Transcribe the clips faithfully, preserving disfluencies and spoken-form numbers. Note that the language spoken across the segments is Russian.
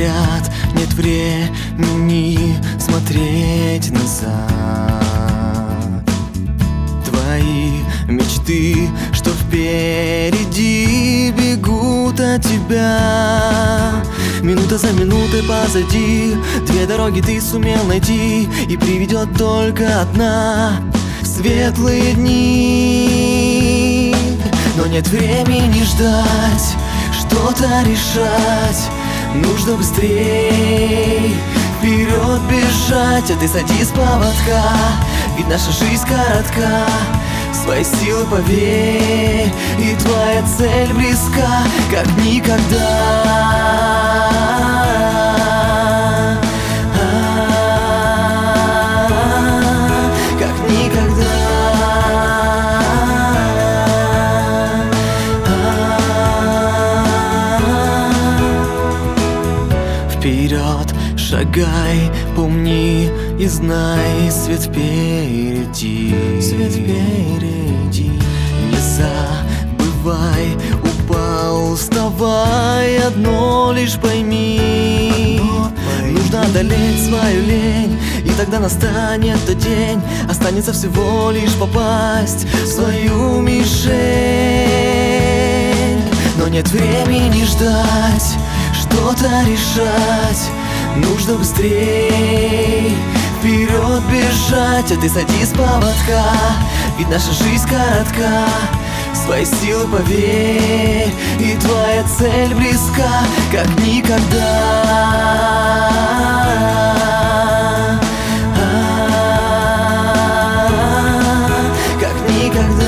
говорят, нет времени смотреть назад. Твои мечты, что впереди, бегут от тебя. Минута за минутой позади, две дороги ты сумел найти, и приведет только одна в светлые дни. Но нет времени ждать, что-то решать, нужно быстрей вперед бежать. А ты сойди с поводка, ведь наша жизнь коротка. Свои силы поверь, и твоя цель близка, как никогда. Как никогда. Вперед шагай, помни и знай, свет впереди, свет впереди. Не забывай, упал, вставай, одно лишь пойми, одно пойми. Нужно одолеть свою лень, и тогда настанет тот день. Останется всего лишь попасть в свою мишень. Но нет времени ждать, что-то решать, нужно быстрей вперед бежать. А ты сойди с поводка, ведь наша жизнь коротка. Свои силы поверь, и твоя цель близка, как никогда. Как никогда.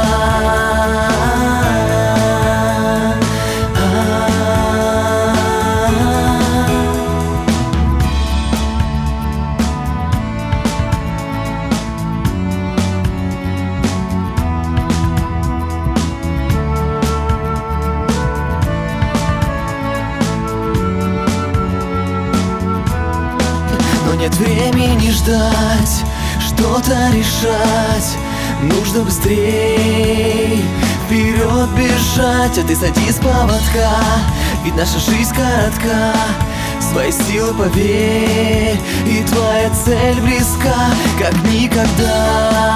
Нет времени ждать, что-то решать, нужно быстрей вперед бежать. А ты сойди с поводка, ведь наша жизнь коротка. Свои силы поверь, и твоя цель близка, как никогда.